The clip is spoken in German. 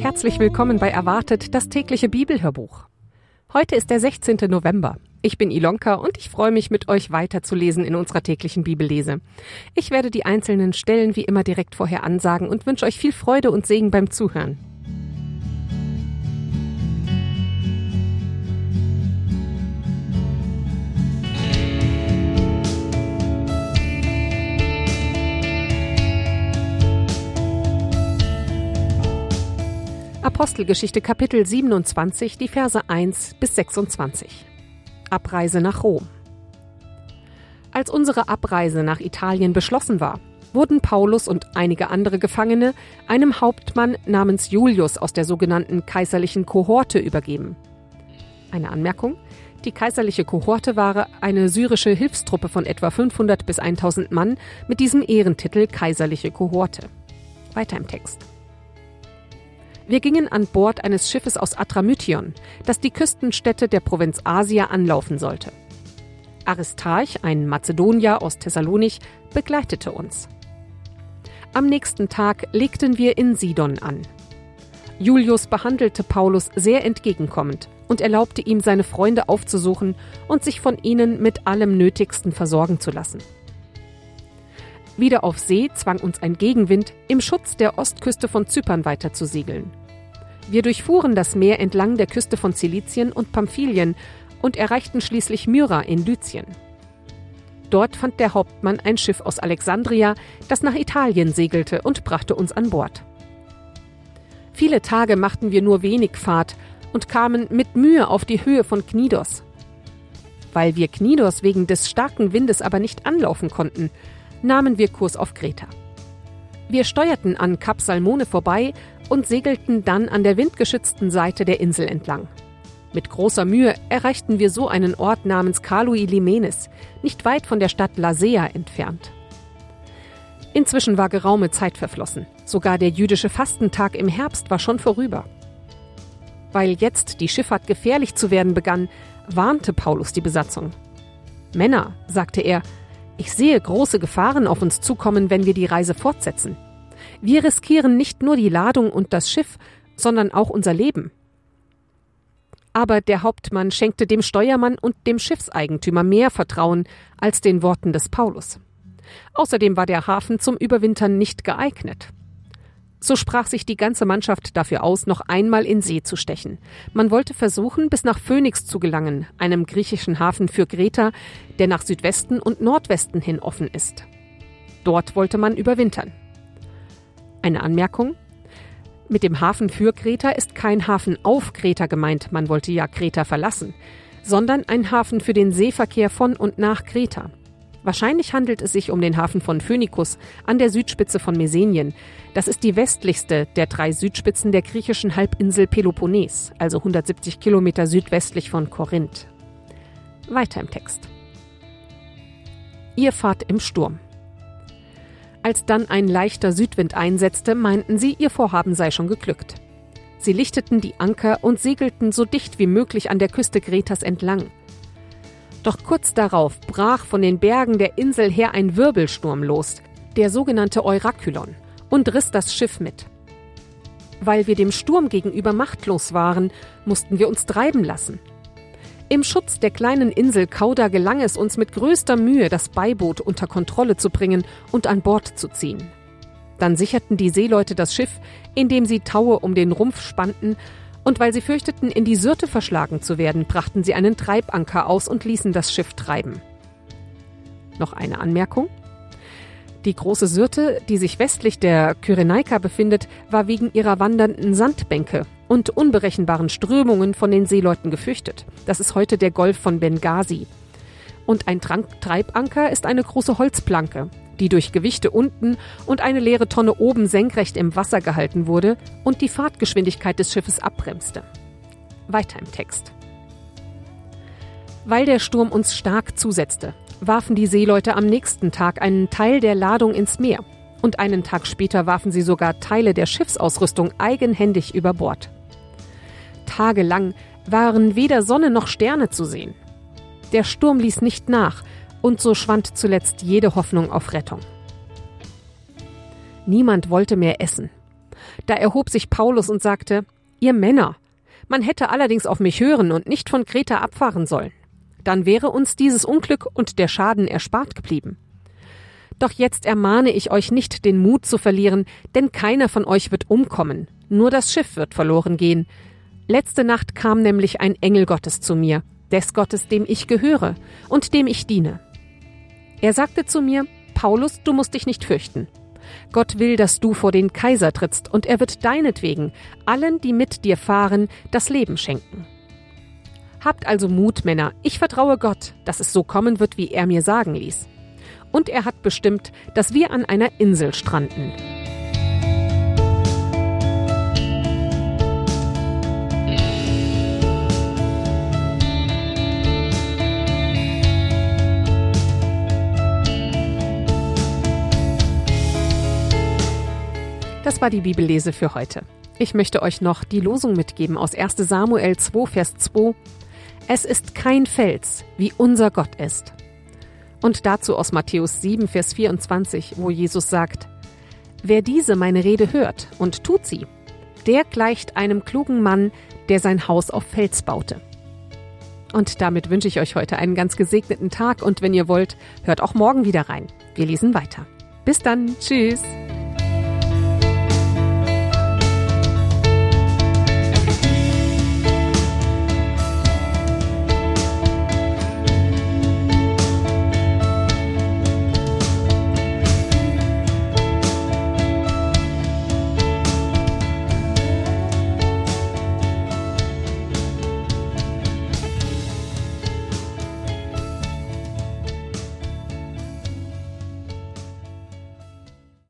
Herzlich willkommen bei Erwartet, das tägliche Bibelhörbuch. Heute ist der 16. November. Ich bin Ilonka und ich freue mich, mit euch weiterzulesen in unserer täglichen Bibellese. Ich werde die einzelnen Stellen wie immer direkt vorher ansagen und wünsche euch viel Freude und Segen beim Zuhören. Apostelgeschichte Kapitel 27, die Verse 1 bis 26. Abreise nach Rom. Als unsere Abreise nach Italien beschlossen war, wurden Paulus und einige andere Gefangene einem Hauptmann namens Julius aus der sogenannten kaiserlichen Kohorte übergeben. Eine Anmerkung: Die kaiserliche Kohorte war eine syrische Hilfstruppe von etwa 500 bis 1000 Mann mit diesem Ehrentitel kaiserliche Kohorte. Weiter im Text. Wir gingen an Bord eines Schiffes aus Adramyttion, das die Küstenstädte der Provinz Asia anlaufen sollte. Aristarch, ein Mazedonier aus Thessalonich, begleitete uns. Am nächsten Tag legten wir in Sidon an. Julius behandelte Paulus sehr entgegenkommend und erlaubte ihm, seine Freunde aufzusuchen und sich von ihnen mit allem Nötigsten versorgen zu lassen. Wieder auf See zwang uns ein Gegenwind, im Schutz der Ostküste von Zypern weiter zu segeln. Wir durchfuhren das Meer entlang der Küste von Zilizien und Pamphylien und erreichten schließlich Myra in Lyzien. Dort fand der Hauptmann ein Schiff aus Alexandria, das nach Italien segelte, und brachte uns an Bord. Viele Tage machten wir nur wenig Fahrt und kamen mit Mühe auf die Höhe von Knidos. Weil wir Knidos wegen des starken Windes aber nicht anlaufen konnten, nahmen wir Kurs auf Kreta. Wir steuerten an Kap Salmone vorbei und segelten dann an der windgeschützten Seite der Insel entlang. Mit großer Mühe erreichten wir so einen Ort namens Kaloi Limenes, nicht weit von der Stadt Lasea entfernt. Inzwischen war geraume Zeit verflossen. Sogar der jüdische Fastentag im Herbst war schon vorüber. Weil jetzt die Schifffahrt gefährlich zu werden begann, warnte Paulus die Besatzung. »Männer«, sagte er, »ich sehe große Gefahren auf uns zukommen, wenn wir die Reise fortsetzen. Wir riskieren nicht nur die Ladung und das Schiff, sondern auch unser Leben.« Aber der Hauptmann schenkte dem Steuermann und dem Schiffseigentümer mehr Vertrauen als den Worten des Paulus. Außerdem war der Hafen zum Überwintern nicht geeignet. So sprach sich die ganze Mannschaft dafür aus, noch einmal in See zu stechen. Man wollte versuchen, bis nach Phönix zu gelangen, einem griechischen Hafen für Kreta, der nach Südwesten und Nordwesten hin offen ist. Dort wollte man überwintern. Eine Anmerkung: Mit dem Hafen für Kreta ist kein Hafen auf Kreta gemeint, man wollte ja Kreta verlassen, sondern ein Hafen für den Seeverkehr von und nach Kreta. Wahrscheinlich handelt es sich um den Hafen von Phönikus an der Südspitze von Messenien. Das ist die westlichste der 3 Südspitzen der griechischen Halbinsel Peloponnes, also 170 Kilometer südwestlich von Korinth. Weiter im Text. Ihr fahrt im Sturm. Als dann ein leichter Südwind einsetzte, meinten sie, ihr Vorhaben sei schon geglückt. Sie lichteten die Anker und segelten so dicht wie möglich an der Küste Kretas entlang. Doch kurz darauf brach von den Bergen der Insel her ein Wirbelsturm los, der sogenannte Eurakylon, und riss das Schiff mit. Weil wir dem Sturm gegenüber machtlos waren, mussten wir uns treiben lassen. Im Schutz der kleinen Insel Cauda gelang es uns mit größter Mühe, das Beiboot unter Kontrolle zu bringen und an Bord zu ziehen. Dann sicherten die Seeleute das Schiff, indem sie Taue um den Rumpf spannten, und weil sie fürchteten, in die Syrte verschlagen zu werden, brachten sie einen Treibanker aus und ließen das Schiff treiben. Noch eine Anmerkung: Die große Syrte, die sich westlich der Kyrenaika befindet, war wegen ihrer wandernden Sandbänke und unberechenbaren Strömungen von den Seeleuten gefürchtet. Das ist heute der Golf von Bengasi. Und ein Treibanker ist eine große Holzplanke, die durch Gewichte unten und eine leere Tonne oben senkrecht im Wasser gehalten wurde und die Fahrtgeschwindigkeit des Schiffes abbremste. Weiter im Text. Weil der Sturm uns stark zusetzte, warfen die Seeleute am nächsten Tag einen Teil der Ladung ins Meer und einen Tag später warfen sie sogar Teile der Schiffsausrüstung eigenhändig über Bord. Tagelang waren weder Sonne noch Sterne zu sehen. Der Sturm ließ nicht nach und so schwand zuletzt jede Hoffnung auf Rettung. Niemand wollte mehr essen. Da erhob sich Paulus und sagte: Ihr Männer, man hätte allerdings auf mich hören und nicht von Kreta abfahren sollen. Dann wäre uns dieses Unglück und der Schaden erspart geblieben. Doch jetzt ermahne ich euch nicht, den Mut zu verlieren, denn keiner von euch wird umkommen, nur das Schiff wird verloren gehen. Letzte Nacht kam nämlich ein Engel Gottes zu mir, des Gottes, dem ich gehöre und dem ich diene. Er sagte zu mir: Paulus, du musst dich nicht fürchten. Gott will, dass du vor den Kaiser trittst, und er wird deinetwegen allen, die mit dir fahren, das Leben schenken. Habt also Mut, Männer, ich vertraue Gott, dass es so kommen wird, wie er mir sagen ließ. Und er hat bestimmt, dass wir an einer Insel stranden. Das war die Bibellese für heute. Ich möchte euch noch die Losung mitgeben aus 1. Samuel 2, Vers 2. Es ist kein Fels, wie unser Gott ist. Und dazu aus Matthäus 7, Vers 24, wo Jesus sagt: Wer diese meine Rede hört und tut sie, der gleicht einem klugen Mann, der sein Haus auf Fels baute. Und damit wünsche ich euch heute einen ganz gesegneten Tag und wenn ihr wollt, hört auch morgen wieder rein. Wir lesen weiter. Bis dann, tschüss!